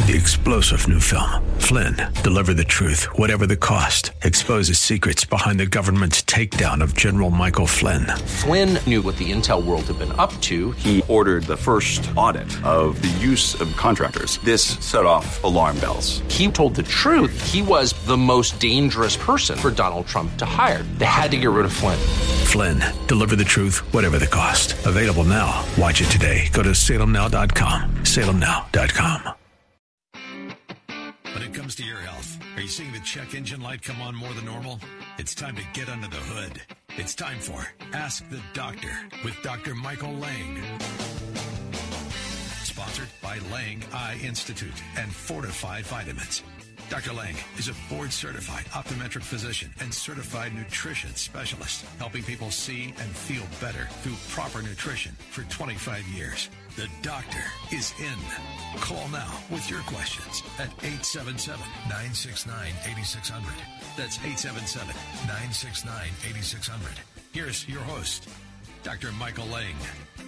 The explosive new film, Flynn, deliver the truth, whatever the cost, exposes secrets behind the government's takedown of General Michael Flynn. Flynn knew what the intel world had been up to. He ordered the first audit of the use of contractors. This set off alarm bells. He told the truth. He was the most dangerous person for Donald Trump to hire. They had to get rid of Flynn. Flynn, deliver the truth, whatever the cost. Available now. Watch it today. Go to salemnow.com. salemnow.com. When it comes to your health, are you seeing the check engine light come on more than normal? It's time to get under the hood. It's time for Ask the Doctor with Dr. Michael Lang. Sponsored by Lang Eye Institute and Fortify Vitamins. Dr. Lang is a board-certified optometric physician and certified nutrition specialist, helping people see and feel better through proper nutrition for 25 years. The doctor is in. Call now with your questions at 877-969-8600. That's 877-969-8600. Here's your host, Dr. Michael Lang.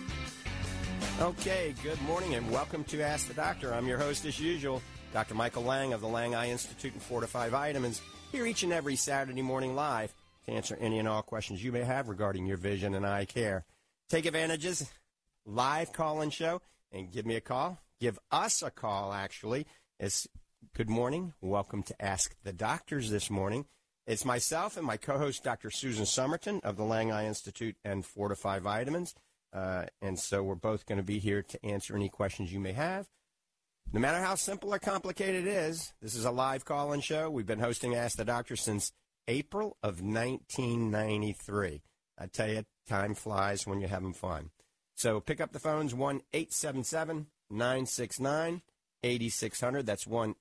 Okay, good morning and welcome to Ask the Doctor. I'm your host as usual, Dr. Michael Lang of the Lang Eye Institute and Fortify Vitamins, here each and every Saturday morning live to answer any and all questions you may have regarding your vision and eye care. Take advantages, live call-in show, and give me a call. Give us a call, actually. It's good morning. Welcome to Ask the Doctors this morning. It's myself and my co-host, Dr. Susan Somerton of the Lang Eye Institute and Fortify Vitamins. And so we're both going to be here to answer any questions you may have. No matter how simple or complicated it is, this is a live call-in show. We've been hosting Ask the Doctor since April of 1993. I tell you, time flies when you're having fun. So pick up the phones, 1-877-969-8600. That's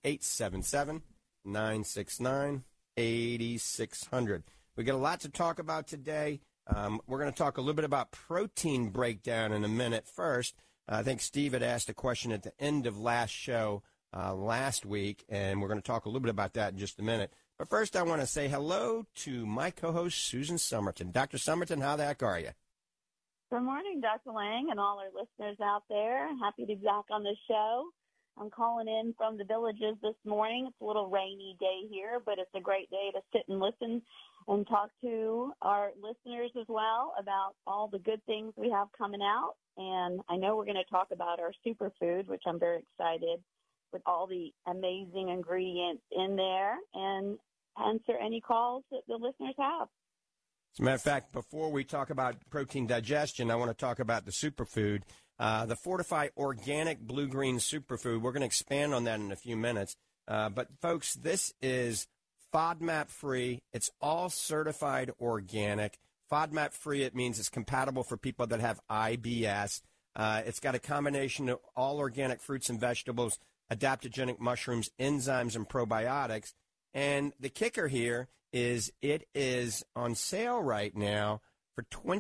1-877-969-8600. We got a lot to talk about today. We're going to talk a little bit about protein breakdown in a minute. First, I think Steve had asked a question at the end of last show last week, and we're going to talk a little bit about that in just a minute. But first, I want to say hello to my co-host, Susan Somerton. Dr. Somerton, how the heck are you? Good morning, Dr. Lang, and all our listeners out there. Happy to be back on the show. I'm calling in from the Villages this morning. It's a little rainy day here, but it's a great day to sit and listen and talk to our listeners as well about all the good things we have coming out. And I know we're going to talk about our superfood, which I'm very excited with all the amazing ingredients in there, and answer any calls that the listeners have. As a matter of fact, before we talk about protein digestion, I want to talk about the superfood. The Fortify Organic Blue-Green Superfood, we're going to expand on that in a few minutes. But, folks, this is FODMAP-free. It's all certified organic. FODMAP-free, it means it's compatible for people that have IBS. It's got a combination of all organic fruits and vegetables, adaptogenic mushrooms, enzymes, and probiotics. And the kicker here is it is on sale right now for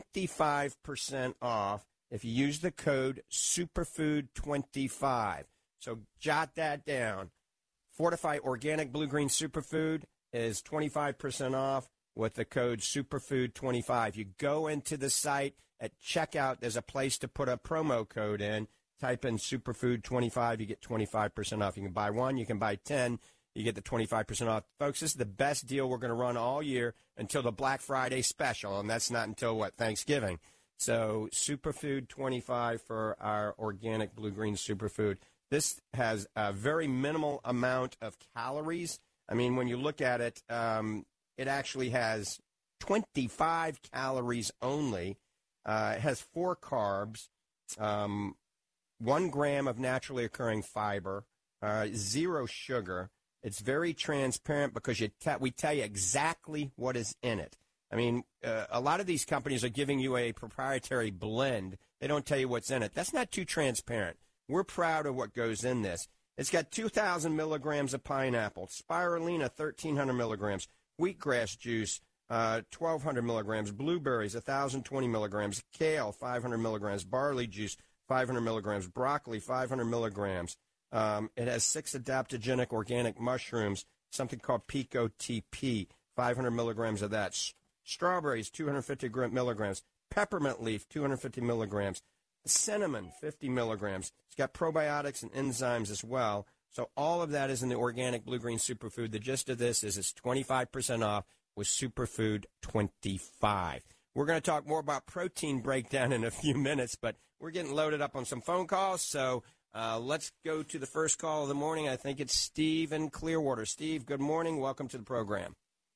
25% off if you use the code SUPERFOOD25. So jot that down. Fortify Organic Blue-Green Superfood is 25% off with the code SUPERFOOD25. You go into the site at checkout. There's a place to put a promo code in. Type in SUPERFOOD25. You get 25% off. You can buy one. You can buy 10. You get the 25% off. Folks, this is the best deal we're going to run all year until the Black Friday special, and that's not until, Thanksgiving. So Superfood25 for our organic blue-green superfood. This has a very minimal amount of calories. I mean, when you look at it, it actually has 25 calories only. It has 4 carbs, 1 gram of naturally occurring fiber, 0 sugar. It's very transparent because we tell you exactly what is in it. I mean, a lot of these companies are giving you a proprietary blend. They don't tell you what's in it. That's not too transparent. We're proud of what goes in this. It's got 2,000 milligrams of pineapple, spirulina, 1,300 milligrams, wheatgrass juice, 1,200 milligrams, blueberries, 1,020 milligrams, kale, 500 milligrams, barley juice, 500 milligrams, broccoli, 500 milligrams. It has 6 adaptogenic organic mushrooms, something called Pico TP, 500 milligrams of that. Strawberries, 250 milligrams. Peppermint leaf, 250 milligrams. Cinnamon, 50 milligrams. It's got probiotics and enzymes as well. So all of that is in the organic blue-green superfood. The gist of this is it's 25% off with Superfood 25. We're going to talk more about protein breakdown in a few minutes, but we're getting loaded up on some phone calls, so let's go to the first call of the morning. I think it's Steve in Clearwater. Steve, good morning. Welcome to the program.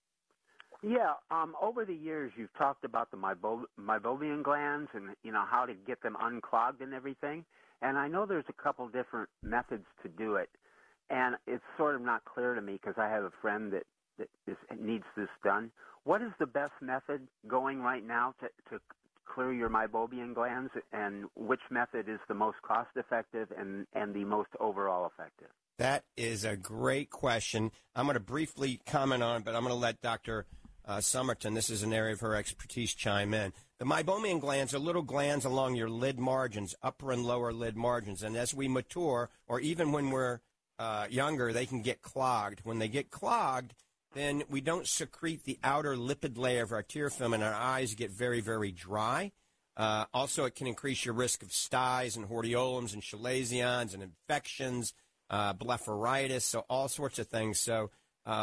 Yeah, over the years you've talked about the meibomian glands and, how to get them unclogged and everything. And I know there's a couple different methods to do it. And it's sort of not clear to me because I have a friend that needs this done. What is the best method going right now to clear your meibomian glands, and which method is the most cost-effective and the most overall effective? That is a great question. I'm going to briefly comment on it, but I'm going to let Dr. Somerton, this is an area of her expertise, chime in. The meibomian glands are little glands along your lid margins, upper and lower lid margins. And as we mature, or even when we're younger, they can get clogged. When they get clogged, then we don't secrete the outer lipid layer of our tear film, and our eyes get very, very dry. Also, it can increase your risk of styes and hordeolums and chalazions and infections, blepharitis, so all sorts of things. So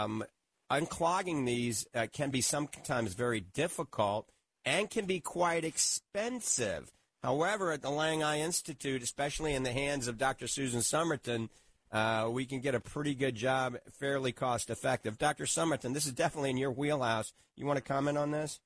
unclogging these can be sometimes very difficult and can be quite expensive. However, at the Lang Eye Institute, especially in the hands of Dr. Susan Somerton, we can get a pretty good job, fairly cost-effective. Dr. Somerton, this is definitely in your wheelhouse. You want to comment on this?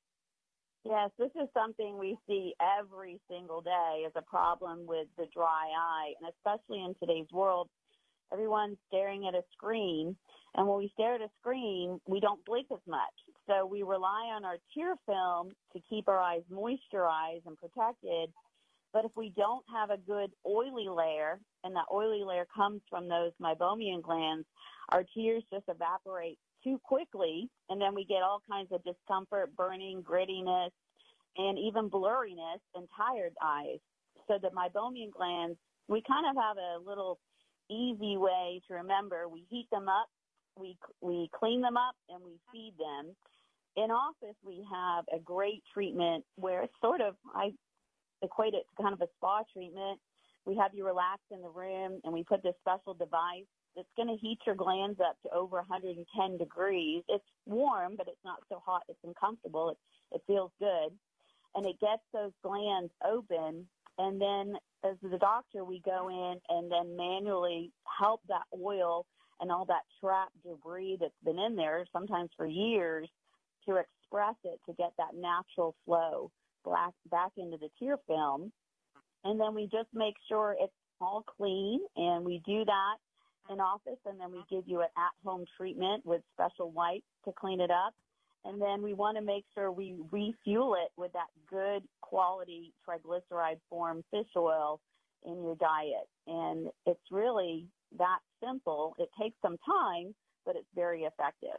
Yes, this is something we see every single day as a problem with the dry eye, and especially in today's world, everyone's staring at a screen, and when we stare at a screen, we don't blink as much. So we rely on our tear film to keep our eyes moisturized and protected. But if we don't have a good oily layer, and that oily layer comes from those meibomian glands, our tears just evaporate too quickly, and then we get all kinds of discomfort, burning, grittiness, and even blurriness and tired eyes. So the meibomian glands, we kind of have a little easy way to remember. We heat them up, we clean them up, and we feed them. In office, we have a great treatment where it's sort of, I equate it to kind of a spa treatment. We have you relax in the room, and we put this special device that's going to heat your glands up to over 110 degrees. It's warm, but it's not so hot it's uncomfortable. It feels good. And it gets those glands open. And then as the doctor, we go in and then manually help that oil and all that trapped debris that's been in there, sometimes for years, to express it, to get that natural flow back into the tear film. And then we just make sure it's all clean, and we do that in office, and then we give you an at-home treatment with special wipes to clean it up. And then we want to make sure we refuel it with that good quality triglyceride form fish oil in your diet. And it's really that simple. It takes some time, but it's very effective.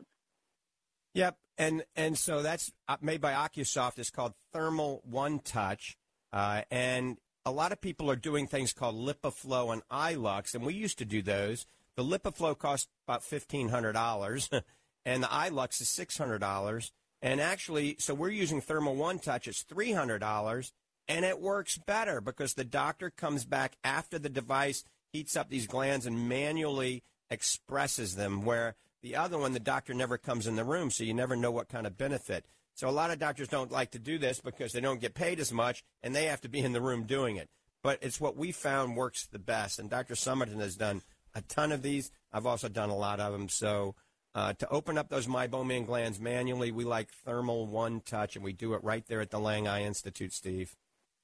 Yep, and so that's made by OcuSoft. It's called Thermal One Touch, and a lot of people are doing things called LipiFlow and iLux, and we used to do those. The LipiFlow costs about $1,500, and the iLux is $600. And actually, so we're using Thermal One Touch. It's $300, and it works better because the doctor comes back after the device heats up these glands and manually expresses them, where the other one, the doctor never comes in the room, so you never know what kind of benefit. So a lot of doctors don't like to do this because they don't get paid as much, and they have to be in the room doing it. But it's what we found works the best, and Dr. Somerton has done a ton of these. I've also done a lot of them. So to open up those meibomian glands manually, we like Thermal One Touch, and we do it right there at the Lang Eye Institute, Steve.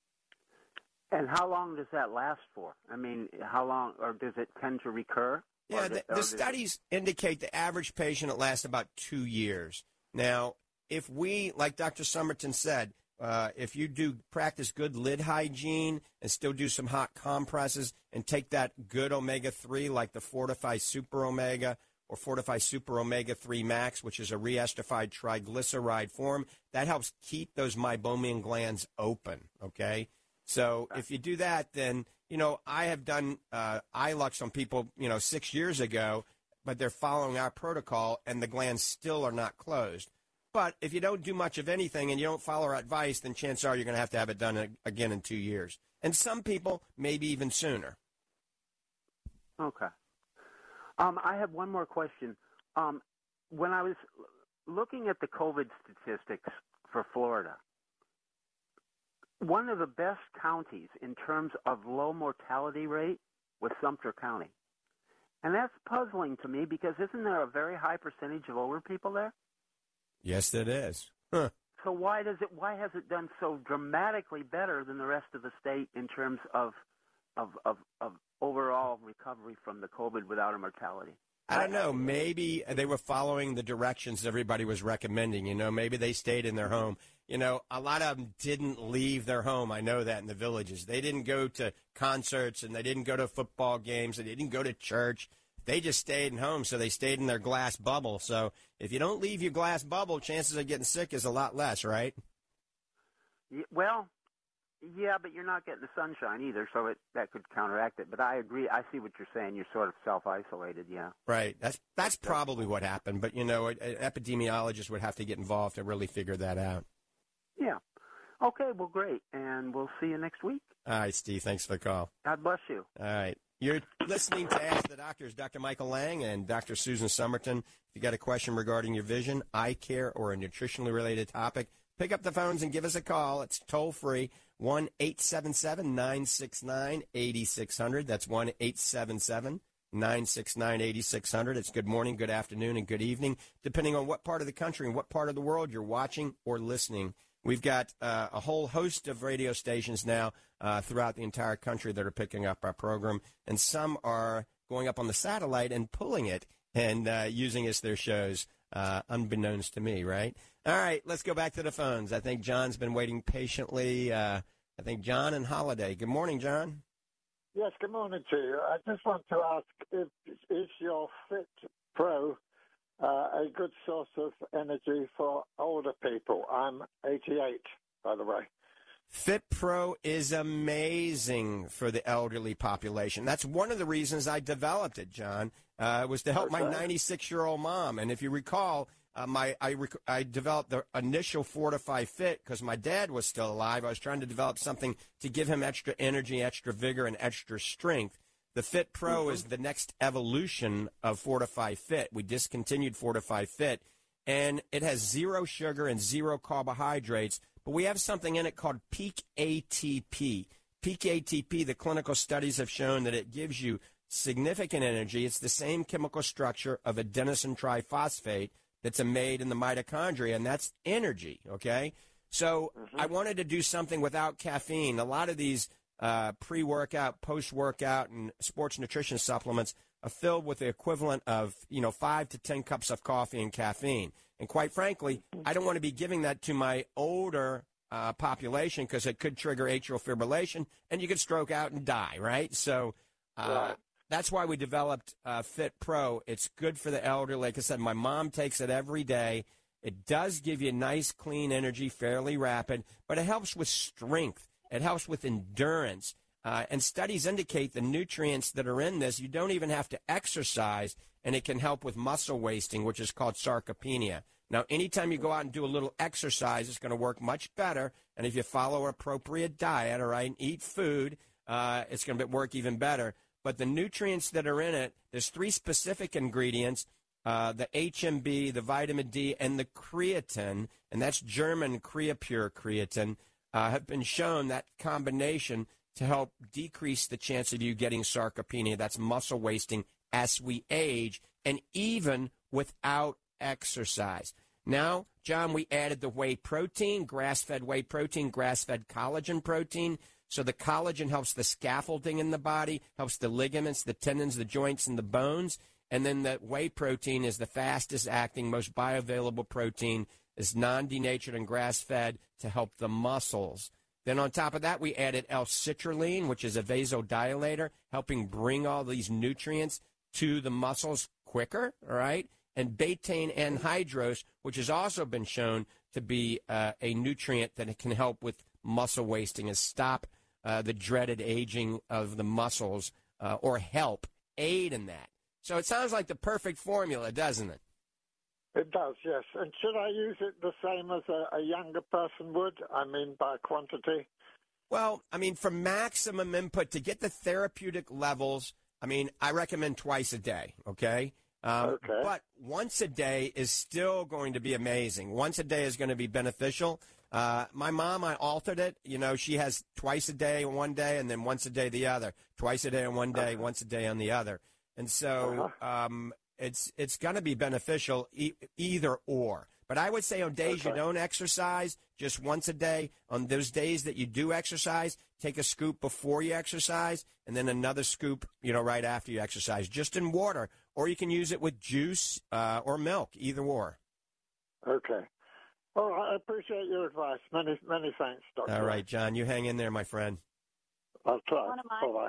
And how long does that last for? I mean, how long, or does it tend to recur? Yeah, the studies indicate the average patient, it lasts about 2 years. Now, if we, like Dr. Somerton said, if you do practice good lid hygiene and still do some hot compresses and take that good omega-3 like the Fortify Super Omega or Fortify Super Omega-3 Max, which is a re-esterified triglyceride form, that helps keep those meibomian glands open, okay? So if you do that, then, you know, I have done iLux on people, 6 years ago, but they're following our protocol, and the glands still are not closed. But if you don't do much of anything and you don't follow our advice, then chances are you're going to have it done again in 2 years. And some people, maybe even sooner. Okay. I have one more question. When I was looking at the COVID statistics for Florida, one of the best counties in terms of low mortality rate was Sumter County. And that's puzzling to me because isn't there a very high percentage of older people there? Yes, it is. Huh. So why has it done so dramatically better than the rest of the state in terms of overall recovery from the COVID without a mortality? I don't know. Maybe they were following the directions everybody was recommending. You know, maybe they stayed in their home. You know, a lot of them didn't leave their home. I know that in the villages. They didn't go to concerts and they didn't go to football games and they didn't go to church. They just stayed at home, so they stayed in their glass bubble. So if you don't leave your glass bubble, chances of getting sick is a lot less, right? Well, yeah, but you're not getting the sunshine either, so that could counteract it. But I agree. I see what you're saying. You're sort of self-isolated, yeah. Right. That's probably what happened. But, you know, an epidemiologist would have to get involved to really figure that out. Yeah. Okay, well, great. And we'll see you next week. All right, Steve. Thanks for the call. God bless you. All right. You're listening to Ask the Doctors, Dr. Michael Lang and Dr. Susan Somerton. If you got a question regarding your vision, eye care, or a nutritionally related topic, pick up the phones and give us a call. It's toll-free, 1-877-969-8600. That's 1-877-969-8600. It's good morning, good afternoon, and good evening, depending on what part of the country and what part of the world you're watching or listening. We've got a whole host of radio stations now throughout the entire country that are picking up our program, and some are going up on the satellite and pulling it and using as their shows, unbeknownst to me, right? All right, let's go back to the phones. I think John's been waiting patiently. I think John and Holiday. Good morning, John. Yes, good morning to you. I just want to ask, is your Fit Pro a good source of energy for older people? I'm 88, by the way. Fit Pro is amazing for the elderly population. That's one of the reasons I developed it, John, was to help my 96-year-old mom. And if you recall, I developed the initial Fortify Fit because my dad was still alive. I was trying to develop something to give him extra energy, extra vigor, and extra strength. The Fit Pro is the next evolution of Fortify Fit. We discontinued Fortify Fit, and it has 0 sugar and 0 carbohydrates, but we have something in it called Peak ATP. Peak ATP, the clinical studies have shown that it gives you significant energy. It's the same chemical structure of adenosine triphosphate that's made in the mitochondria, and that's energy, okay? So I wanted to do something without caffeine. A lot of these pre-workout, post-workout, and sports nutrition supplements are filled with the equivalent of, 5 to 10 cups of coffee and caffeine. And quite frankly, I don't want to be giving that to my older population because it could trigger atrial fibrillation, and you could stroke out and die, right? So that's why we developed Fit Pro. It's good for the elderly. Like I said, my mom takes it every day. It does give you nice, clean energy, fairly rapid, but it helps with strength. It helps with endurance. And studies indicate the nutrients that are in this, you don't even have to exercise, and it can help with muscle wasting, which is called sarcopenia. Now, anytime you go out and do a little exercise, it's going to work much better. And if you follow an appropriate diet, all right, and eat food, it's going to work even better. But the nutrients that are in it, there's 3 specific ingredients, the HMB, the vitamin D, and the creatine, and that's German Creapure creatine, have been shown that combination to help decrease the chance of you getting sarcopenia. That's muscle wasting as we age, and even without exercise. Now, John, we added the whey protein, grass-fed whey protein, grass-fed collagen protein. So the collagen helps the scaffolding in the body, helps the ligaments, the tendons, the joints, and the bones. And then the whey protein is the fastest-acting, most bioavailable protein. It's non-denatured and grass-fed to help the muscles. Then on top of that, we added L-citrulline, which is a vasodilator, helping bring all these nutrients to the muscles quicker, all right? And betaine anhydrous, which has also been shown to be a nutrient that can help with muscle wasting and stop the dreaded aging of the muscles or help aid in that. So it sounds like the perfect formula, doesn't it? It does, yes. And should I use it the same as a younger person would? I mean, by quantity? Well, I mean, for maximum input, to get the therapeutic levels I mean, I recommend twice a day, okay? Okay. But once a day is still going to be amazing. Once a day is going to be beneficial. My mom, I altered it. You know, she has twice a day one day and then once a day the other. Twice a day on one day, once a day on the other. And so it's going to be beneficial either or. But I would say on days you don't exercise, just once a day. On those days that you do exercise, take a scoop before you exercise and then another scoop, you know, right after you exercise, just in water. Or you can use it with juice or milk, either or. Okay. All right. I appreciate your advice. Many thanks, Dr. All right, John. You hang in there, my friend. I'll try. Bye-bye.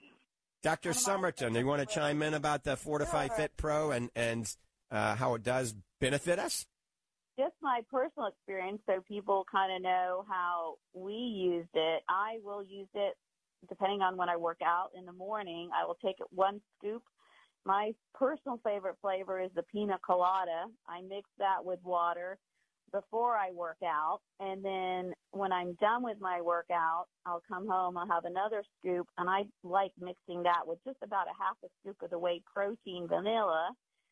Dr. Somerton, you want to chime in about the Fortify Fit Pro and how it does benefit us? Just my personal experience, so people kind of know how we used it. I will use it depending on when I work out in the morning. I will take it one scoop. My personal favorite flavor is the pina colada. I mix that with water before I work out, and then when I'm done with my workout, I'll come home, I'll have another scoop, and I like mixing that with just about a half a scoop of the whey protein vanilla,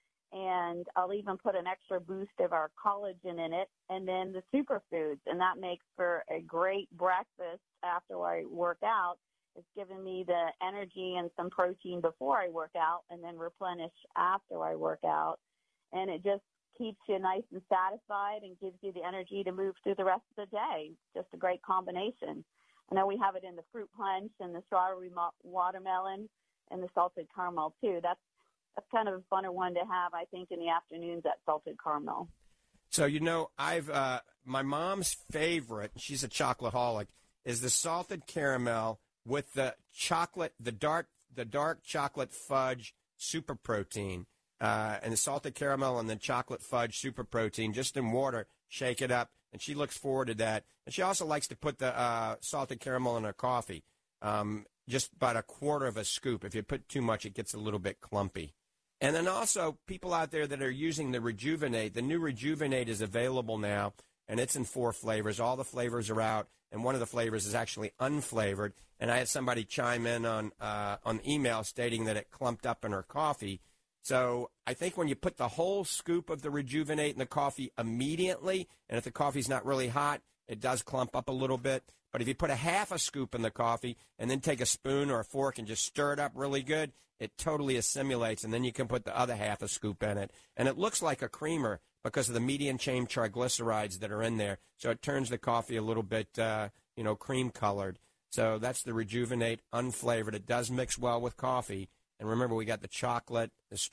and I'll even put an extra boost of our collagen in it, and then the superfoods, and that makes for a great breakfast after I work out. It's giving me the energy and some protein before I work out and then replenish after I work out, and it just keeps you nice and satisfied and gives you the energy to move through the rest of the day. Just a great combination. I know we have it in the fruit punch and the strawberry watermelon and the salted caramel too. That's kind of a funner one to have, I think, in the afternoons, that salted caramel. So, you know, my mom's favorite, she's a chocoholic, is the salted caramel with the chocolate, the dark chocolate fudge super protein. And the salted caramel and the chocolate fudge super protein just in water, shake it up, and she looks forward to that. And she also likes to put the salted caramel in her coffee, just about a quarter of a scoop. If you put too much, it gets a little bit clumpy. And then also people out there that are using the Rejuvenate, the new Rejuvenate is available now, and it's in 4 flavors. All the flavors are out, and one of the flavors is actually unflavored. And I had somebody chime in on email stating that it clumped up in her coffee. So I think when you put the whole scoop of the Rejuvenate in the coffee immediately, and if the coffee's not really hot, it does clump up a little bit. But if you put a half a scoop in the coffee and then take a spoon or a fork and just stir it up really good, it totally assimilates, and then you can put the other half a scoop in it. And it looks like a creamer because of the medium-chain triglycerides that are in there. So it turns the coffee a little bit, cream-colored. So that's the Rejuvenate unflavored. It does mix well with coffee. And remember, we got the chocolate,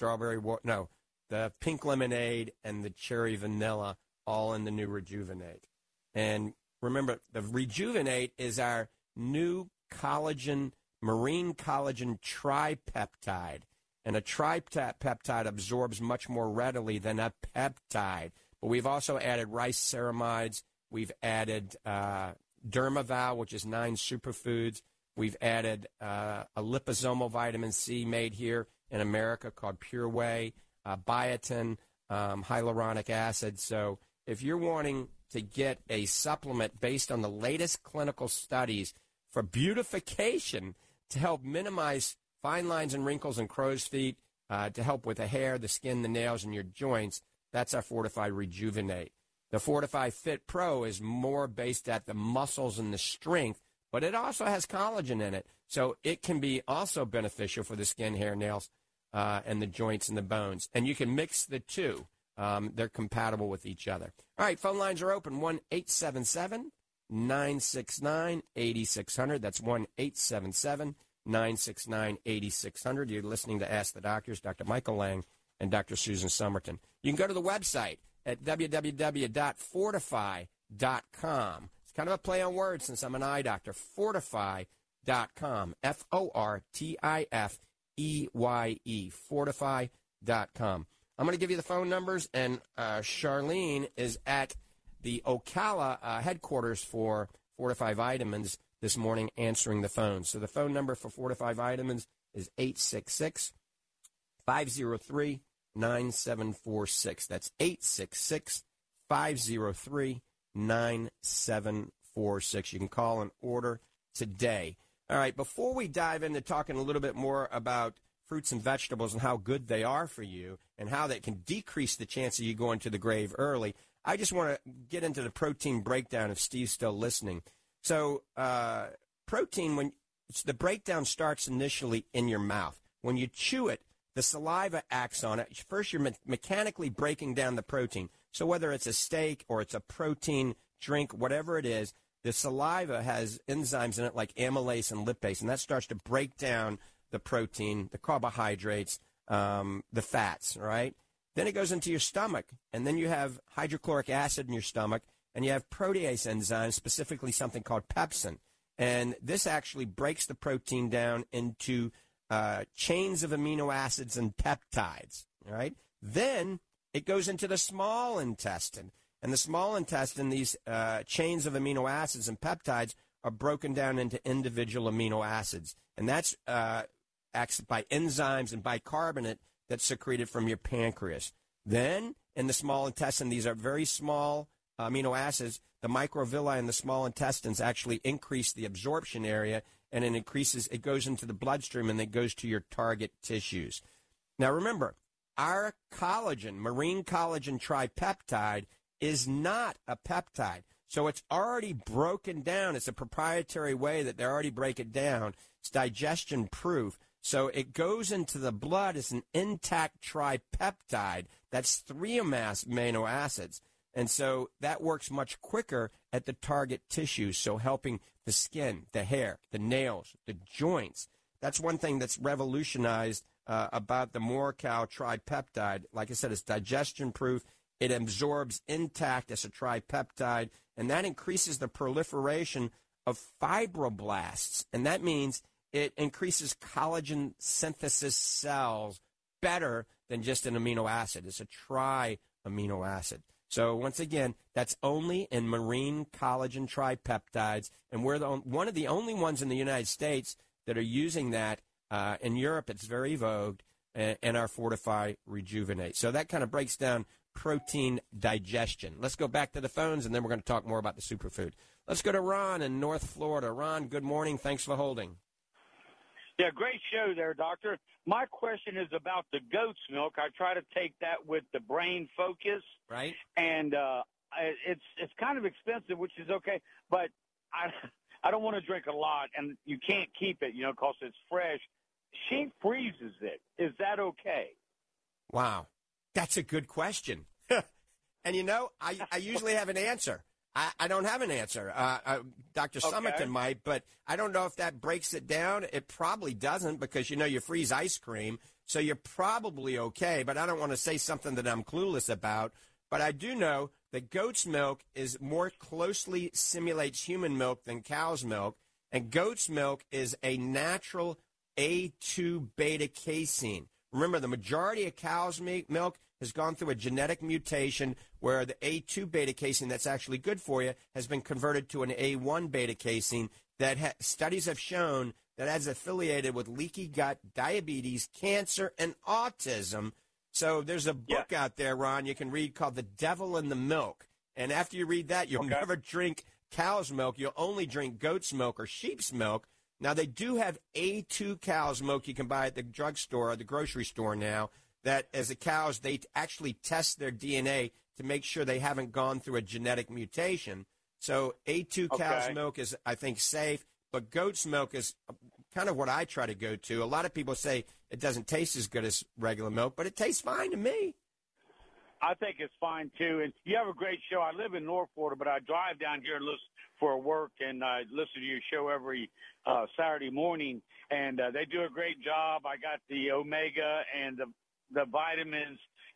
the the pink lemonade, and the cherry vanilla all in the new Rejuvenate. And remember, the Rejuvenate is our new marine collagen tripeptide. And a tripeptide absorbs much more readily than a peptide. But we've also added rice ceramides. We've added Dermaval, which is 9 superfoods. We've added a liposomal vitamin C made here in America called Pure Whey, biotin, hyaluronic acid. So if you're wanting to get a supplement based on the latest clinical studies for beautification to help minimize fine lines and wrinkles and crow's feet, to help with the hair, the skin, the nails, and your joints, that's our Fortify Rejuvenate. The Fortify Fit Pro is more based at the muscles and the strength, but it also has collagen in it, so it can be also beneficial for the skin, hair, nails, and the joints and the bones. And you can mix the two. They're compatible with each other. All right, phone lines are open, 1-877-969-8600. That's 1-877-969-8600. You're listening to Ask the Doctors, Dr. Michael Lang and Dr. Susan Somerton. You can go to the website at www.fortify.com. It's kind of a play on words since I'm an eye doctor. Fortify.com. Fortifeye. Fortify.com. I'm going to give you the phone numbers, and Charlene is at the Ocala headquarters for Fortify Vitamins this morning answering the phone. So the phone number for Fortify Vitamins is 866-503-9746. That's 866-503-9746. You can call and order today. All right, before we dive into talking a little bit more about fruits and vegetables and how good they are for you and how that can decrease the chance of you going to the grave early, I just want to get into the protein breakdown if Steve's still listening. So protein, the breakdown starts initially in your mouth. When you chew it, the saliva acts on it. First, you're mechanically breaking down the protein. So whether it's a steak or it's a protein drink, whatever it is, the saliva has enzymes in it like amylase and lipase, and that starts to break down the protein, the carbohydrates, the fats, right? Then it goes into your stomach, and then you have hydrochloric acid in your stomach, and you have protease enzymes, specifically something called pepsin. And this actually breaks the protein down into chains of amino acids and peptides, right? Then it goes into the small intestine. And the small intestine, these chains of amino acids and peptides are broken down into individual amino acids. And that's acts by enzymes and bicarbonate that's secreted from your pancreas. Then, in the small intestine, these are very small amino acids. The microvilli in the small intestines actually increase the absorption area, and it goes into the bloodstream, and it goes to your target tissues. Now, remember, our collagen, marine collagen tripeptide, is not a peptide. So it's already broken down. It's a proprietary way that they already break it down. It's digestion proof. So it goes into the blood as an intact tripeptide. That's 3 amino acids. And so that works much quicker at the target tissues, so helping the skin, the hair, the nails, the joints. That's one thing that's revolutionized about the Morcal tripeptide. Like I said, it's digestion proof. It absorbs intact as a tripeptide, and that increases the proliferation of fibroblasts. And that means it increases collagen synthesis cells better than just an amino acid. It's a tri-amino acid. So once again, that's only in marine collagen tripeptides, and we're one of the only ones in the United States that are using that. In Europe, it's very vogued, and our Fortify Rejuvenate. So that kind of breaks down protein digestion. Let's go back to the phones, and then we're going to talk more about the superfood. Let's go to Ron in North Florida. Ron, good morning. Thanks for holding. Yeah, great show there, Doctor. My question is about the goat's milk. I try to take that with the Brain Focus. Right. And it's kind of expensive, which is okay, but I don't want to drink a lot, and you can't keep it, because it's fresh. She freezes it. Is that okay? Wow. That's a good question. And, I usually have an answer. I don't have an answer. Dr. Summerton might, but I don't know if that breaks it down. It probably doesn't because, you freeze ice cream, so you're probably okay. But I don't want to say something that I'm clueless about. But I do know that goat's milk is more closely simulates human milk than cow's milk. And goat's milk is a natural A2 beta casein. Remember, the majority of cow's milk has gone through a genetic mutation where the A2 beta casein that's actually good for you has been converted to an A1 beta casein that studies have shown that is affiliated with leaky gut, diabetes, cancer, and autism. So there's a book out there, Ron, you can read called The Devil in the Milk. And after you read that, you'll never drink cow's milk. You'll only drink goat's milk or sheep's milk. Now, they do have A2 cow's milk you can buy at the drugstore or the grocery store now. That as the cows, they actually test their DNA to make sure they haven't gone through a genetic mutation. So A2 cow's milk is, I think, safe, but goat's milk is kind of what I try to go to. A lot of people say it doesn't taste as good as regular milk, but it tastes fine to me. I think it's fine, too. And you have a great show. I live in North Florida, but I drive down here and listen for work, and I listen to your show every Saturday morning. And they do a great job. I got the omega and the vitamins,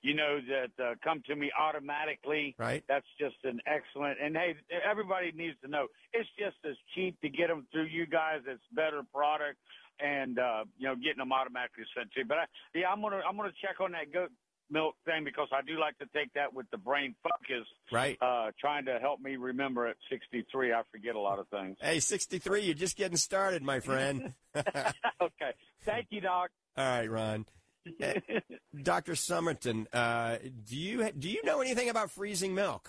that come to me automatically. Right. That's just an excellent. And, hey, everybody needs to know it's just as cheap to get them through you guys. It's better product and, getting them automatically sent to you. But, I'm gonna check on that goat milk thing because I do like to take that with the Brain Focus. Right. Trying to help me remember at 63. I forget a lot of things. Hey, 63, you're just getting started, my friend. Okay. Thank you, Doc. All right, Ron. Dr. Summerton, do you know anything about freezing milk?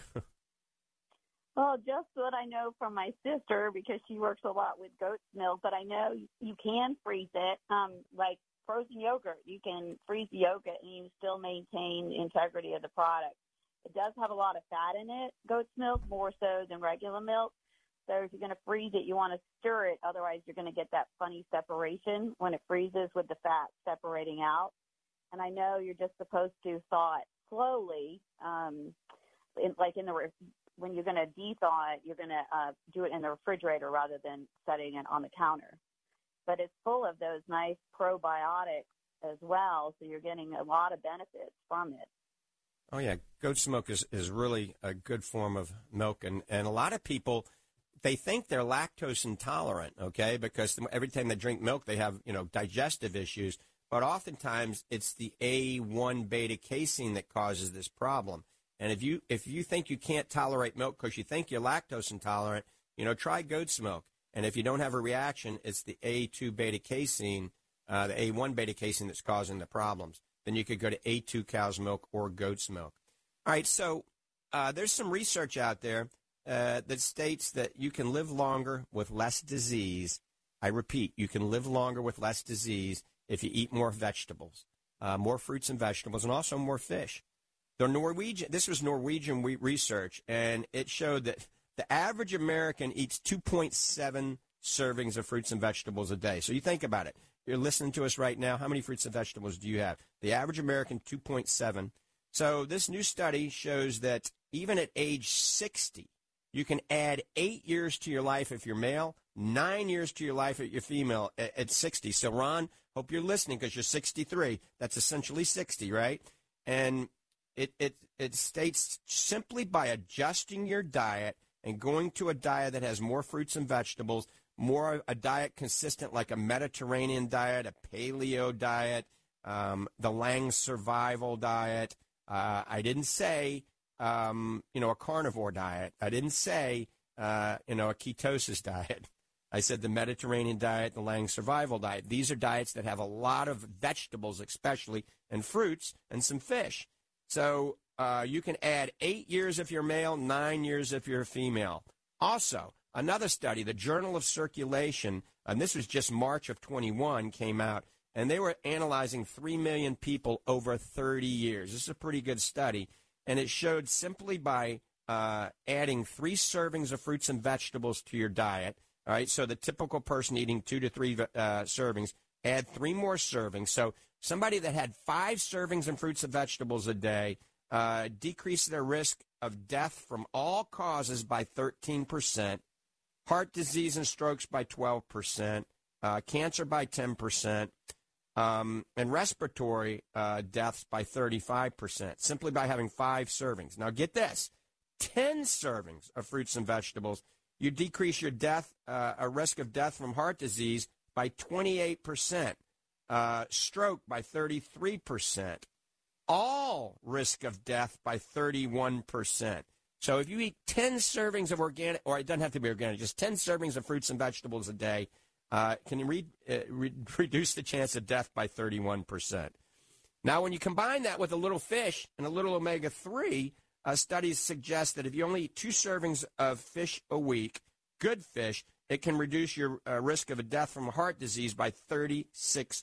Well, just what I know from my sister because she works a lot with goat's milk, but I know you can freeze it. Like frozen yogurt. You can freeze the yogurt and you still maintain the integrity of the product. It does have a lot of fat in it, goat's milk, more so than regular milk. So if you're going to freeze it, you want to stir it. Otherwise, you're going to get that funny separation when it freezes with the fat separating out. And I know you're just supposed to thaw it slowly, when you're going to de-thaw it, you're going to do it in the refrigerator rather than setting it on the counter. But it's full of those nice probiotics as well, so you're getting a lot of benefits from it. Oh, yeah. Goat's milk is really a good form of milk. And a lot of people, they think they're lactose intolerant, okay, because every time they drink milk, they have, digestive issues. But oftentimes, it's the A1 beta casein that causes this problem. And if you think you can't tolerate milk because you think you're lactose intolerant, try goat's milk. And if you don't have a reaction, it's the A2 beta casein, the A1 beta casein that's causing the problems. Then you could go to A2 cow's milk or goat's milk. All right, so there's some research out there that states that you can live longer with less disease. I repeat, you can live longer with less disease if you eat more vegetables, more fruits and vegetables, and also more fish. This was Norwegian research, and it showed that the average American eats 2.7 servings of fruits and vegetables a day. So you think about it. You're listening to us right now. How many fruits and vegetables do you have? The average American, 2.7. So this new study shows that even at age 60, you can add 8 years to your life if you're male, 9 years to your life if you're female at 60. So, Ron, hope you're listening because you're 63. That's essentially 60, right? And it states simply by adjusting your diet and going to a diet that has more fruits and vegetables, more a diet consistent like a Mediterranean diet, a paleo diet, the Lang survival diet. I didn't say, a carnivore diet. I didn't say, a ketosis diet. I said the Mediterranean diet, the Lang survival diet. These are diets that have a lot of vegetables, especially, and fruits, and some fish. So you can add 8 years if you're male, 9 years if you're female. Also, another study, the Journal of Circulation, and this was just March of 21, came out, and they were analyzing 3 million people over 30 years. This is a pretty good study, and it showed simply by adding 3 servings of fruits and vegetables to your diet, all right, so the typical person eating 2 to 3 servings, add 3 more servings. So somebody that had 5 servings of fruits and vegetables a day decreased their risk of death from all causes by 13%, heart disease and strokes by 12%, cancer by 10%, and respiratory deaths by 35%, simply by having 5 servings. Now get this, 10 servings of fruits and vegetables, you decrease your a risk of death from heart disease by 28%, stroke by 33%, all risk of death by 31%. So if you eat 10 servings of organic, or it doesn't have to be organic, just 10 servings of fruits and vegetables a day, can you reduce the chance of death by 31%. Now, when you combine that with a little fish and a little omega-3, studies suggest that if you only eat 2 servings of fish a week, good fish, it can reduce your risk of a death from heart disease by 36%.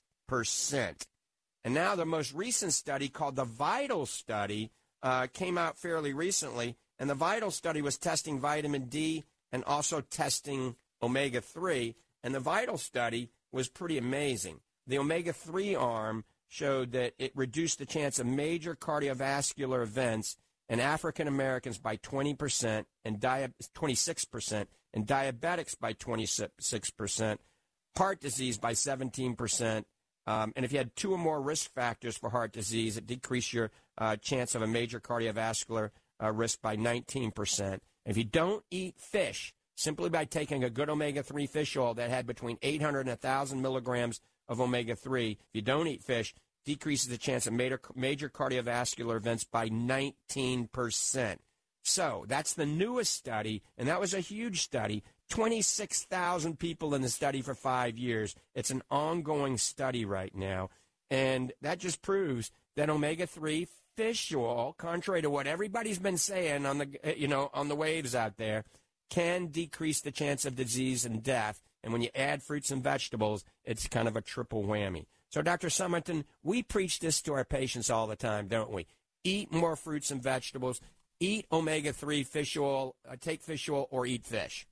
And now the most recent study, called the VITAL study, came out fairly recently, and the VITAL study was testing vitamin D and also testing omega-3, and the VITAL study was pretty amazing. The omega-3 arm showed that it reduced the chance of major cardiovascular events in African Americans by 20% and 26%, and diabetics by 26%, heart disease by 17%. And if you had 2 or more risk factors for heart disease, it decreased your chance of a major cardiovascular risk by 19%. If you don't eat fish, simply by taking a good omega-3 fish oil that had between 800 and 1,000 milligrams of omega-3, if you don't eat fish, decreases the chance of major cardiovascular events by 19%. So that's the newest study, and that was a huge study. 26,000 people in the study for 5 years. It's an ongoing study right now, and that just proves that omega-3 fish oil, contrary to what everybody's been saying on the waves out there, can decrease the chance of disease and death. And when you add fruits and vegetables, it's kind of a triple whammy. So, Dr. Summerton, we preach this to our patients all the time, don't we? Eat more fruits and vegetables. Eat omega-3 fish oil. Take fish oil or eat fish.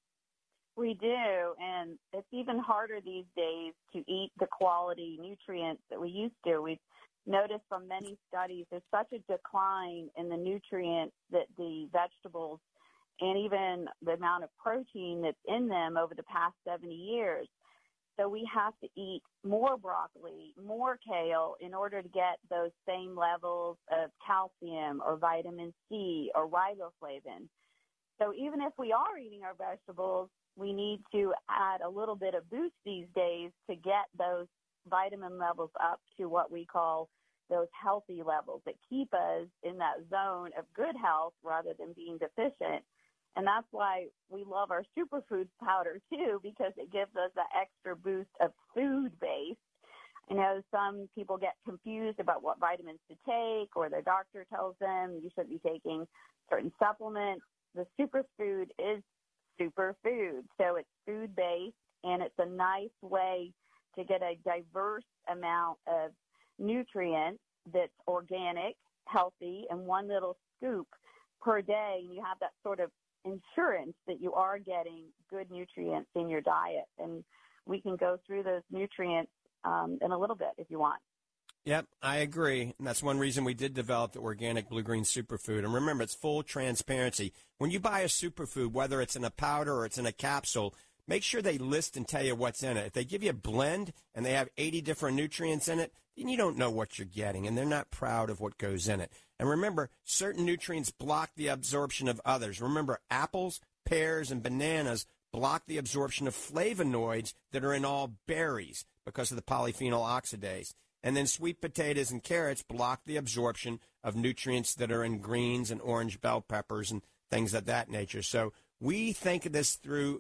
We do, and it's even harder these days to eat the quality nutrients that we used to. We've noticed from many studies there's such a decline in the nutrients that the vegetables and even the amount of protein that's in them over the past 70 years. So we have to eat more broccoli, more kale in order to get those same levels of calcium or vitamin C or riboflavin. So even if we are eating our vegetables, we need to add a little bit of boost these days to get those vitamin levels up to what we call those healthy levels that keep us in that zone of good health rather than being deficient. And that's why we love our superfoods powder, too, because it gives us that extra boost of food-based. I know some people get confused about what vitamins to take, or their doctor tells them you should be taking certain supplements. The superfood is superfood, so it's food-based, and it's a nice way to get a diverse amount of nutrients that's organic, healthy, and one little scoop per day, and you have that sort of insurance that you are getting good nutrients in your diet. And we can go through those nutrients in a little bit if you want. Yep, I agree. And that's one reason we did develop the organic blue-green superfood. And remember, it's full transparency. When you buy a superfood, whether it's in a powder or it's in a capsule, make sure they list and tell you what's in it. If they give you a blend and they have 80 different nutrients in it, then you don't know what you're getting, and they're not proud of what goes in it. And remember, certain nutrients block the absorption of others. Remember, apples, pears, and bananas block the absorption of flavonoids that are in all berries because of the polyphenol oxidase. And then sweet potatoes and carrots block the absorption of nutrients that are in greens and orange bell peppers and things of that nature. So we think of this through,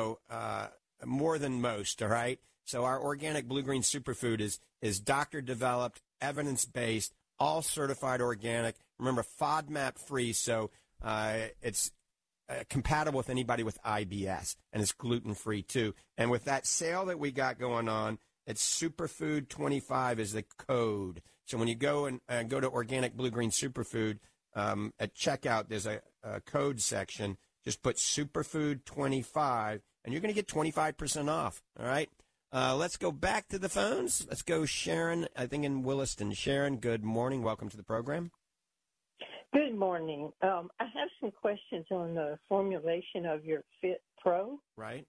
more than most, all right? So our organic blue-green superfood is doctor-developed, evidence-based, all certified organic. Remember, FODMAP-free, so it's compatible with anybody with IBS, and it's gluten-free, too. And with that sale that we got going on, it's Superfood25 is the code. So when you go and go to Organic Blue-Green Superfood, at checkout, there's a code section. Just put Superfood25, and you're going to get 25% off, all right? Let's go back to the phones. Let's go Sharon, I think in Williston. Sharon, good morning. Welcome to the program. Good morning. I have some questions on the formulation of your Fit Pro. Right.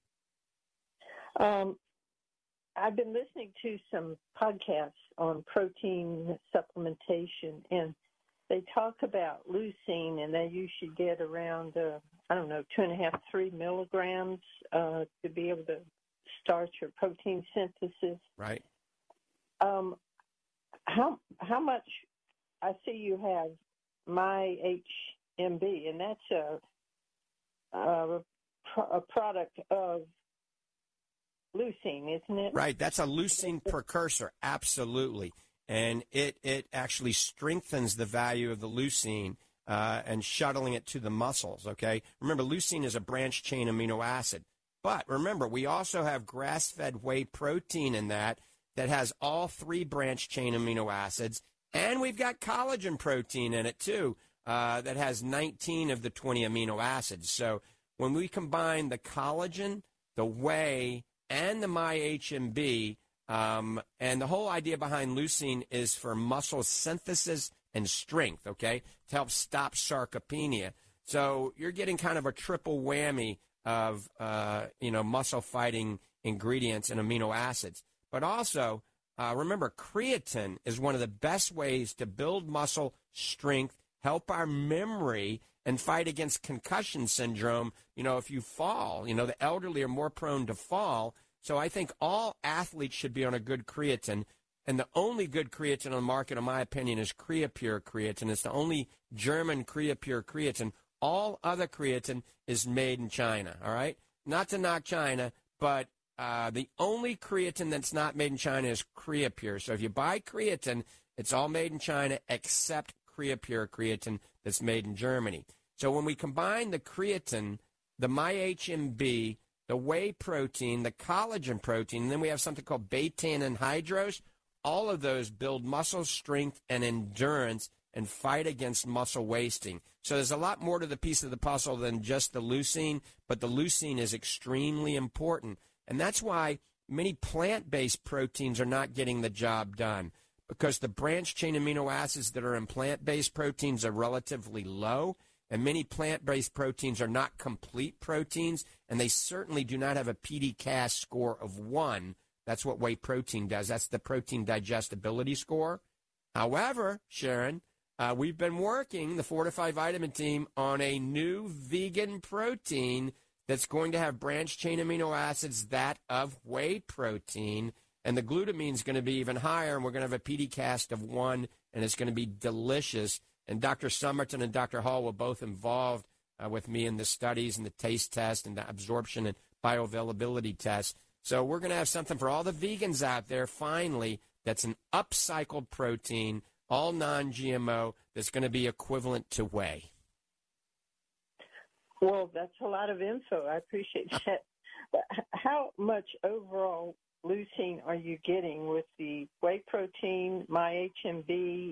I've been listening to some podcasts on protein supplementation, and they talk about leucine, and that you should get around, 2.5, 3 milligrams to be able to start your protein synthesis. Right. How much? I see you have MyHMB, and that's a product of leucine, isn't it? Right. That's a leucine precursor. Absolutely. And it actually strengthens the value of the leucine and shuttling it to the muscles, okay? Remember, leucine is a branched-chain amino acid. But remember, we also have grass-fed whey protein in that has all 3 branched-chain amino acids, and we've got collagen protein in it, too, that has 19 of the 20 amino acids. So when we combine the collagen, the whey, and the MyHMB, and the whole idea behind leucine is for muscle synthesis and strength, okay, to help stop sarcopenia. So you're getting kind of a triple whammy of, muscle-fighting ingredients and amino acids. But also, remember, creatine is one of the best ways to build muscle strength, help our memory, and fight against concussion syndrome. If you fall, the elderly are more prone to fall. So I think all athletes should be on a good creatine. And the only good creatine on the market, in my opinion, is Creapure creatine. It's the only German Creapure creatine. All other creatine is made in China, all right? Not to knock China, but the only creatine that's not made in China is Creapure. So if you buy creatine, it's all made in China except Creapure creatine that's made in Germany. So when we combine the creatine, the MyHMB, the whey protein, the collagen protein, and then we have something called beta anhydrous, all of those build muscle strength and endurance and fight against muscle wasting. So there's a lot more to the piece of the puzzle than just the leucine, but the leucine is extremely important. And that's why many plant-based proteins are not getting the job done, because the branched-chain amino acids that are in plant-based proteins are relatively low, and many plant-based proteins are not complete proteins, and they certainly do not have a PD-CAS score of 1. That's what whey protein does. That's the protein digestibility score. However, Sharon, we've been working, the Fortify Vitamin team, on a new vegan protein that's going to have branched-chain amino acids, that of whey protein, and the glutamine is going to be even higher, and we're going to have a PD-CAS of 1, and it's going to be delicious. And Dr. Somerton and Dr. Hall were both involved with me in the studies and the taste test and the absorption and bioavailability test. So we're going to have something for all the vegans out there, finally, that's an upcycled protein, all non-GMO, that's going to be equivalent to whey. Well, that's a lot of info. I appreciate that. But how much overall leucine are you getting with the whey protein, MyHMB,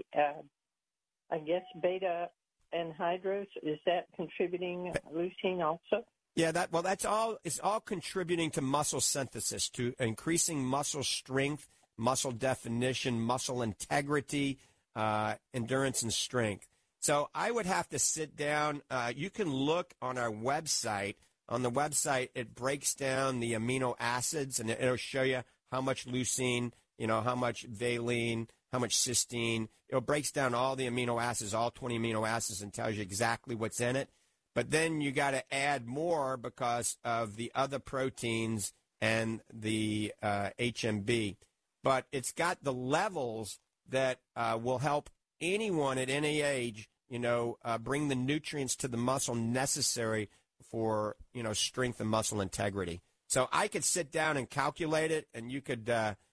I guess beta anhydrous? Is that contributing leucine also? Yeah, that's all. It's all contributing to muscle synthesis, to increasing muscle strength, muscle definition, muscle integrity, endurance, and strength. So I would have to sit down. You can look on our website. On the website, it breaks down the amino acids, and it'll show you how much leucine, how much valine, how much cysteine. It breaks down all the amino acids, all 20 amino acids, and tells you exactly what's in it. But then you got to add more because of the other proteins and the HMB. But it's got the levels that will help anyone at any age, bring the nutrients to the muscle necessary for, strength and muscle integrity. So I could sit down and calculate it, and you could,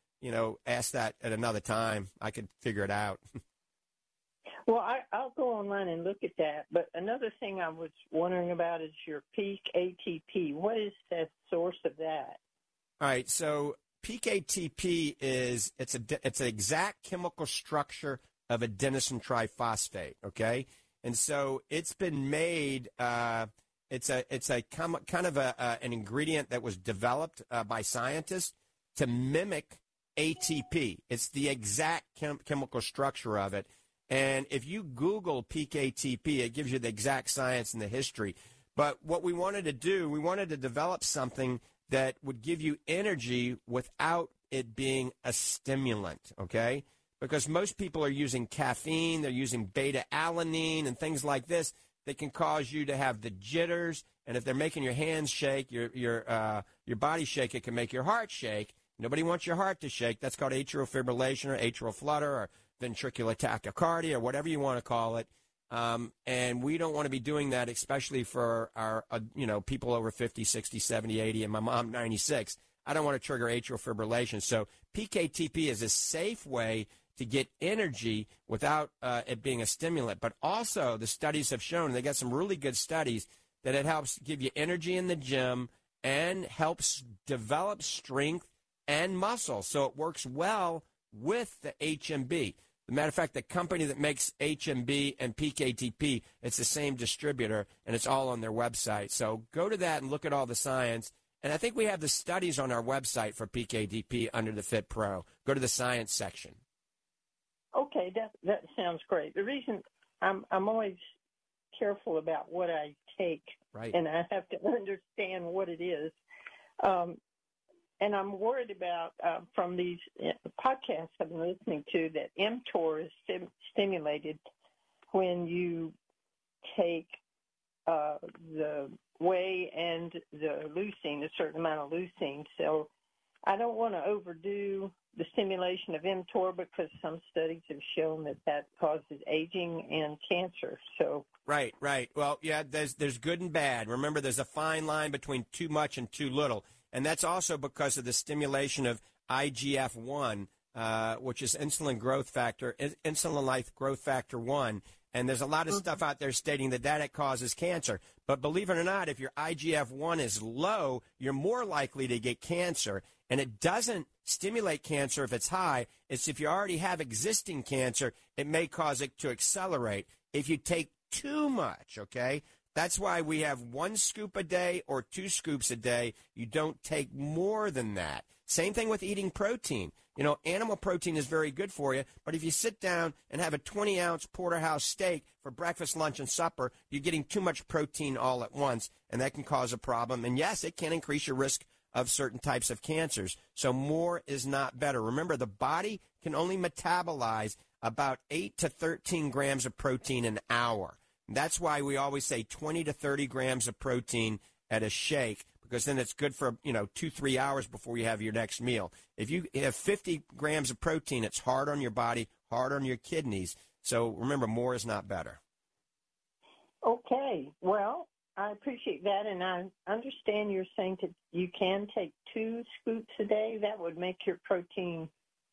ask that at another time. I could figure it out. Well, I'll go online and look at that. But another thing I was wondering about is your peak ATP. What is the source of that? All right, so peak ATP it's an exact chemical structure of adenosine triphosphate. Okay, and so it's been made. It's a kind of an ingredient that was developed by scientists to mimic ATP. It's the exact chemical structure of it. And if you Google peak ATP, it gives you the exact science and the history. But what we wanted to do, we wanted to develop something that would give you energy without it being a stimulant, okay? Because most people are using caffeine, they're using beta-alanine and things like this that can cause you to have the jitters. And if they're making your hands shake, your body shake, it can make your heart shake. Nobody wants your heart to shake. That's called atrial fibrillation or atrial flutter or ventricular tachycardia or whatever you want to call it. And we don't want to be doing that, especially for our, people over 50, 60, 70, 80, and my mom 96. I don't want to trigger atrial fibrillation. So peak ATP is a safe way to get energy without it being a stimulant. But also the studies have shown, and they got some really good studies, that it helps give you energy in the gym and helps develop strength and muscle. So it works well with the HMB. As a matter of fact, the company that makes HMB and peak ATP, it's the same distributor, and it's all on their website. So go to that and look at all the science. And I think we have the studies on our website for peak ATP under the Fit Pro. Go to the science section. Okay, that sounds great. The reason I'm always careful about what I take, right, and I have to understand what it is. And I'm worried about, from these podcasts I've been listening to, that mTOR is stimulated when you take the whey and the leucine, a certain amount of leucine. So I don't want to overdo the stimulation of mTOR because some studies have shown that causes aging and cancer. So Right. Well, yeah, there's good and bad. Remember, there's a fine line between too much and too little. And that's also because of the stimulation of IGF-1, which is insulin like growth factor 1. And there's a lot of stuff out there stating that it causes cancer. But believe it or not, if your IGF-1 is low, you're more likely to get cancer. And it doesn't stimulate cancer if it's high. It's if you already have existing cancer, it may cause it to accelerate if you take too much, okay? That's why we have 1 scoop a day or 2 scoops a day. You don't take more than that. Same thing with eating protein. You know, animal protein is very good for you, but if you sit down and have a 20-ounce porterhouse steak for breakfast, lunch, and supper, you're getting too much protein all at once, and that can cause a problem. And, yes, it can increase your risk of certain types of cancers. So more is not better. Remember, the body can only metabolize about 8 to 13 grams of protein an hour. That's why we always say 20 to 30 grams of protein at a shake, because then it's good for, 2-3 hours before you have your next meal. If you have 50 grams of protein, it's hard on your body, hard on your kidneys. So remember, more is not better. Okay. Well, I appreciate that, and I understand you're saying that you can take 2 scoops a day. That would make your protein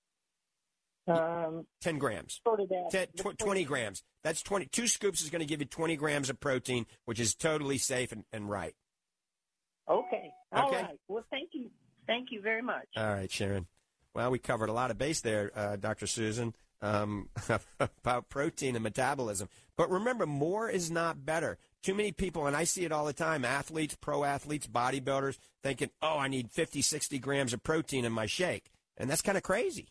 10 grams. Sort of that. 20 grams. That's 20. 2 scoops is going to give you 20 grams of protein, which is totally safe and right. Okay. All right. Well, thank you. Thank you very much. All right, Sharon. Well, we covered a lot of base there, Dr. Susan, about protein and metabolism. But remember, more is not better. Too many people, and I see it all the time, athletes, pro athletes, bodybuilders, thinking, oh, I need 50, 60 grams of protein in my shake. And that's kind of crazy.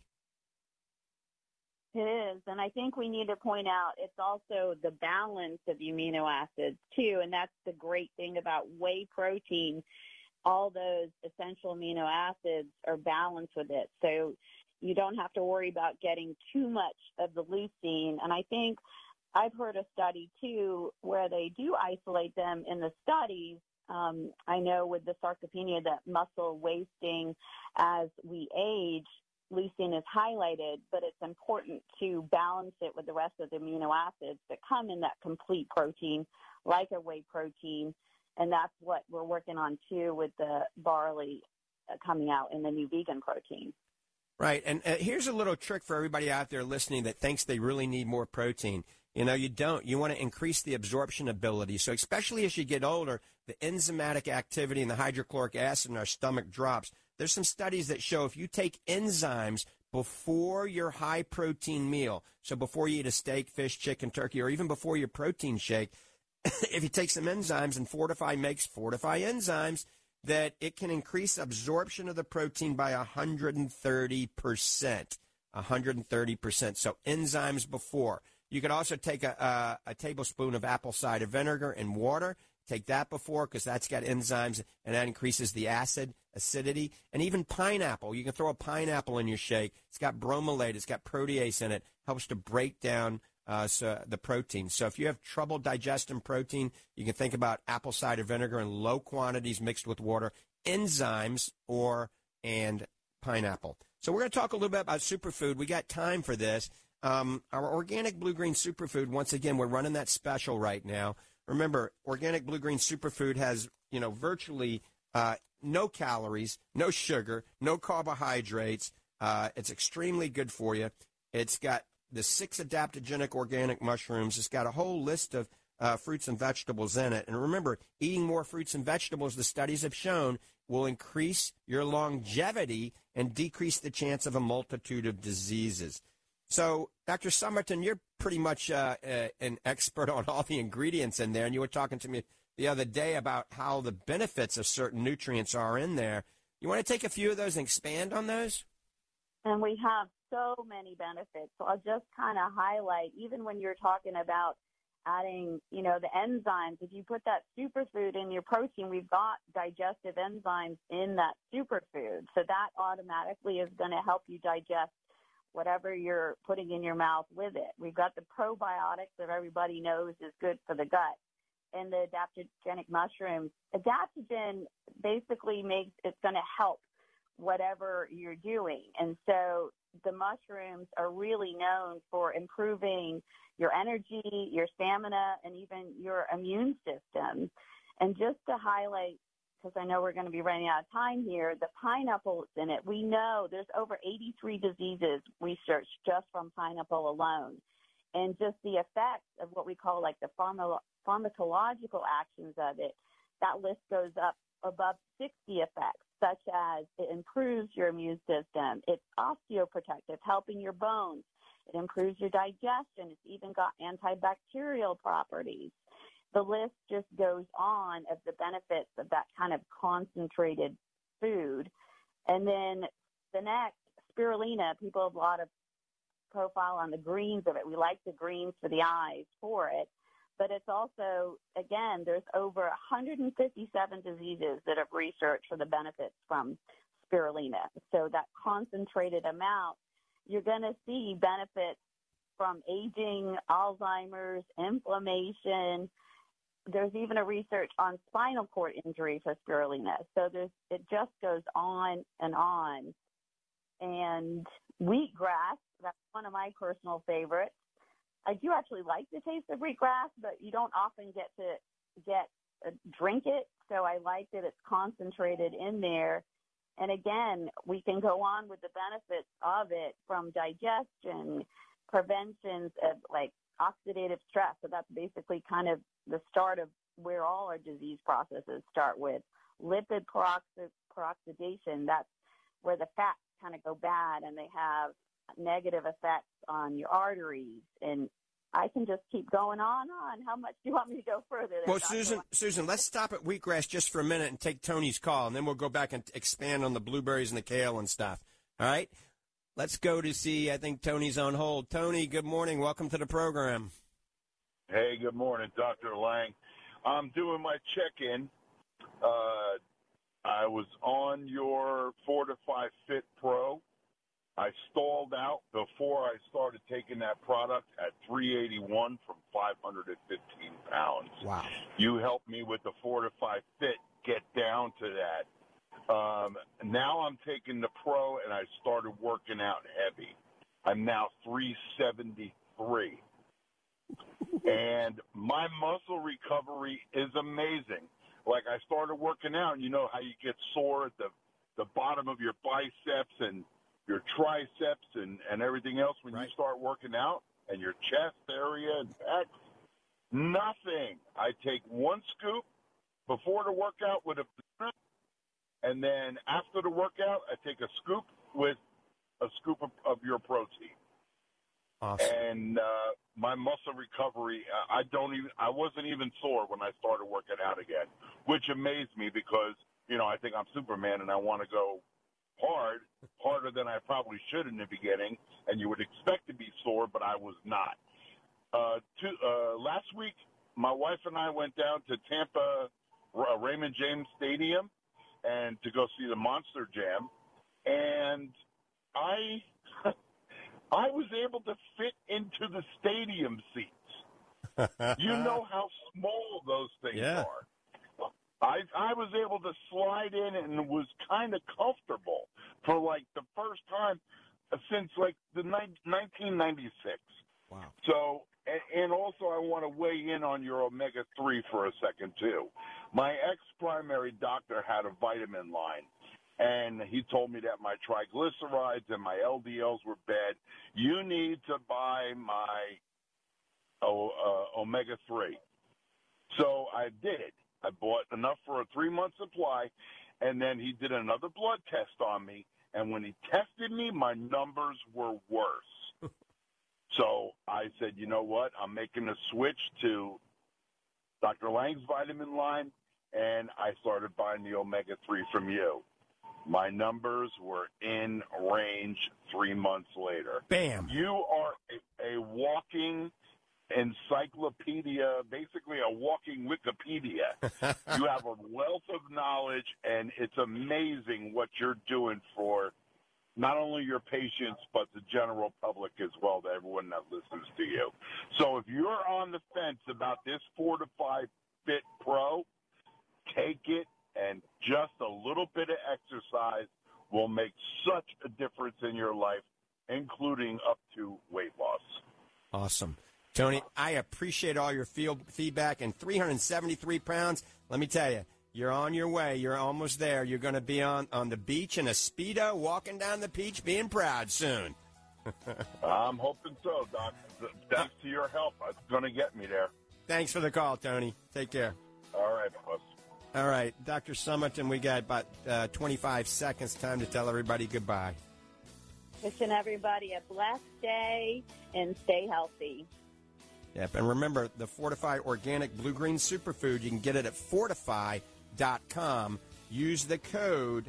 It is, and I think we need to point out it's also the balance of amino acids, too, and that's the great thing about whey protein. All those essential amino acids are balanced with it, so you don't have to worry about getting too much of the leucine. And I think I've heard a study, too, where they do isolate them in the studies. I know with the sarcopenia, that muscle wasting as we age, leucine is highlighted, but it's important to balance it with the rest of the amino acids that come in that complete protein, like a whey protein, and that's what we're working on, too, with the barley coming out in the new vegan protein. Right, and here's a little trick for everybody out there listening that thinks they really need more protein. You don't. You want to increase the absorption ability. So especially as you get older, the enzymatic activity and the hydrochloric acid in our stomach drops. There's some studies that show if you take enzymes before your high-protein meal, so before you eat a steak, fish, chicken, turkey, or even before your protein shake, if you take some enzymes, and Fortify makes Fortify enzymes, that it can increase absorption of the protein by 130%. 130%. So enzymes before. You could also take a tablespoon of apple cider vinegar and water. Take that before, because that's got enzymes, and that increases the acidity. And even pineapple. You can throw a pineapple in your shake. It's got bromelate. It's got protease in it. Helps to break down the protein. So if you have trouble digesting protein, you can think about apple cider vinegar in low quantities mixed with water, enzymes, and pineapple. So we're going to talk a little bit about superfood. We got time for this. Our organic blue-green superfood, once again, we're running that special right now. Remember, organic blue-green superfood has, virtually no calories, no sugar, no carbohydrates. It's extremely good for you. It's got the 6 adaptogenic organic mushrooms. It's got a whole list of fruits and vegetables in it. And remember, eating more fruits and vegetables, the studies have shown, will increase your longevity and decrease the chance of a multitude of diseases. So, Dr. Somerton, you're pretty much an expert on all the ingredients in there, and you were talking to me the other day about how the benefits of certain nutrients are in there. You want to take a few of those and expand on those? And we have so many benefits. So I'll just kind of highlight, even when you're talking about adding, the enzymes, if you put that superfood in your protein, we've got digestive enzymes in that superfood. So that automatically is going to help you digest whatever you're putting in your mouth with it. We've got the probiotics that everybody knows is good for the gut, and the adaptogenic mushrooms. Adaptogen basically it's going to help whatever you're doing. And so the mushrooms are really known for improving your energy, your stamina, and even your immune system. And just to highlight, because I know we're going to be running out of time here, the pineapple is in it. We know there's over 83 diseases researched just from pineapple alone. And just the effects of what we call like the pharmacological actions of it, that list goes up above 60 effects. such as it improves your immune system. It's osteoprotective, helping your bones. It improves your digestion. It's even got antibacterial properties. The list just goes on of the benefits of that kind of concentrated food. And then the next, spirulina, people have a lot of profile on the greens of it. We like the greens for the eyes for it. But it's also, again, there's over 157 diseases that have researched for the benefits from spirulina. So that concentrated amount, you're going to see benefits from aging, Alzheimer's, inflammation. There's even a research on spinal cord injury for spirulina. So it just goes on and on. And wheatgrass, that's one of my personal favorites. I do actually like the taste of wheatgrass, but you don't often get to drink it. So I like that it's concentrated in there. And again, we can go on with the benefits of it from digestion, preventions of like oxidative stress. So that's basically kind of the start of where all our disease processes start with. Lipid peroxidation, that's where the fats kind of go bad and they have negative effects on your arteries. And I can just keep going on. How much do you want me to go further there, well, Susan, let's stop at wheatgrass just for a minute and take Tony's call, and then we'll go back and expand on the blueberries and the kale and stuff. All right? Let's go to see, I think Tony's on hold. Tony, good morning. Welcome to the program. Hey, good morning, Dr. Lang. I'm doing my check-in. I was on your Fortify Fit Pro. I stalled out before I started taking that product at 381 from 515 pounds. Wow. You helped me with the Fortify Fit get down to that. Now I'm taking the Pro, and I started working out heavy. I'm now 373. And my muscle recovery is amazing. Like, I started working out, and you know how you get sore at the bottom of your biceps and your triceps and everything else when you start working out, and your chest area and pecs? Nothing. I take one scoop before the workout with a banana, and then after the workout, I take a scoop with a scoop of your protein. Awesome. And my muscle recovery, I wasn't even sore when I started working out again, which amazed me because, you know, I think I'm Superman and I want to go harder than I probably should in the beginning, and you would expect to be sore, but I was not. Last week, my wife and I went down to Tampa Raymond James Stadium and to go see the Monster Jam, and I was able to fit into the stadium seats. You know how small those things are. I was able to slide in and was kind of comfortable for like the first time since like the 1996. Wow. So, and also I want to weigh in on your omega-3 for a second too. My ex-primary doctor had a vitamin line, and he told me that my triglycerides and my LDLs were bad. You need to buy my omega-3. So I did. I bought enough for a 3-month supply, and then he did another blood test on me, and when he tested me, my numbers were worse. So I said, you know what, I'm making a switch to Dr. Lang's vitamin line, and I started buying the omega-3 from you. My numbers were in range 3 months later. Bam. You are a walking encyclopedia, basically a walking Wikipedia. You have a wealth of knowledge, and it's amazing what you're doing for not only your patients, but the general public as well, to everyone that listens to you. So if you're on the fence about this Fortify Fit Pro, take it, and just a little bit of exercise will make such a difference in your life, including up to weight loss. Awesome. Tony, I appreciate all your feedback. And 373 pounds, let me tell you, you're on your way. You're almost there. You're going to be on the beach in a Speedo, walking down the beach, being proud soon. I'm hoping so, Doc. Thanks to your help, it's going to get me there. Thanks for the call, Tony. Take care. All right, boss. All right, Dr. Summerton, we got about 25 seconds time to tell everybody goodbye. Wishing everybody a blessed day and stay healthy. Yep, and remember, the Fortify Organic Blue-Green Superfood, you can get it at fortify.com. Use the code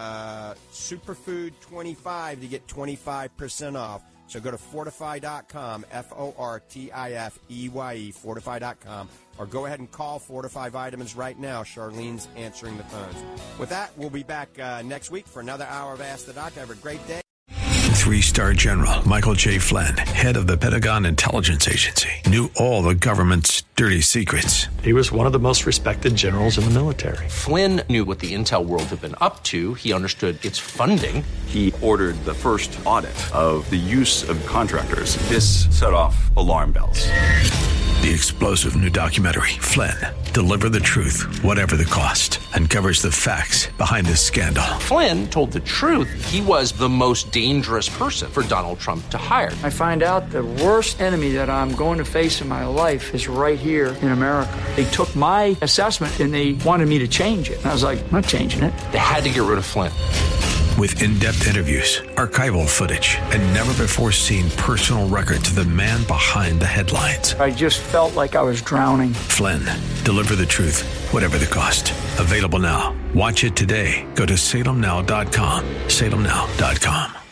Superfood25 to get 25% off. So go to fortify.com, Fortifeye, fortify.com, or go ahead and call Fortify Vitamins right now. Charlene's answering the phones. With that, we'll be back next week for another hour of Ask the Doctor. Have a great day. 3-star General Michael J. Flynn, head of the Pentagon Intelligence Agency, knew all the government's dirty secrets. He was one of the most respected generals in the military. Flynn knew what the intel world had been up to. He understood its funding. He ordered the first audit of the use of contractors. This set off alarm bells. The explosive new documentary, Flynn, Deliver the Truth, Whatever the Cost, uncovers the facts behind this scandal. Flynn told the truth. He was the most dangerous person for Donald Trump to hire. I find out the worst enemy that I'm going to face in my life is right here in America. They took my assessment and they wanted me to change it. And I was like, I'm not changing it. They had to get rid of Flynn. With in-depth interviews, archival footage, and never-before-seen personal records of the man behind the headlines. I just felt like I was drowning. Flynn, Deliver the Truth, Whatever the Cost. Available now. Watch it today. Go to salemnow.com. salemnow.com.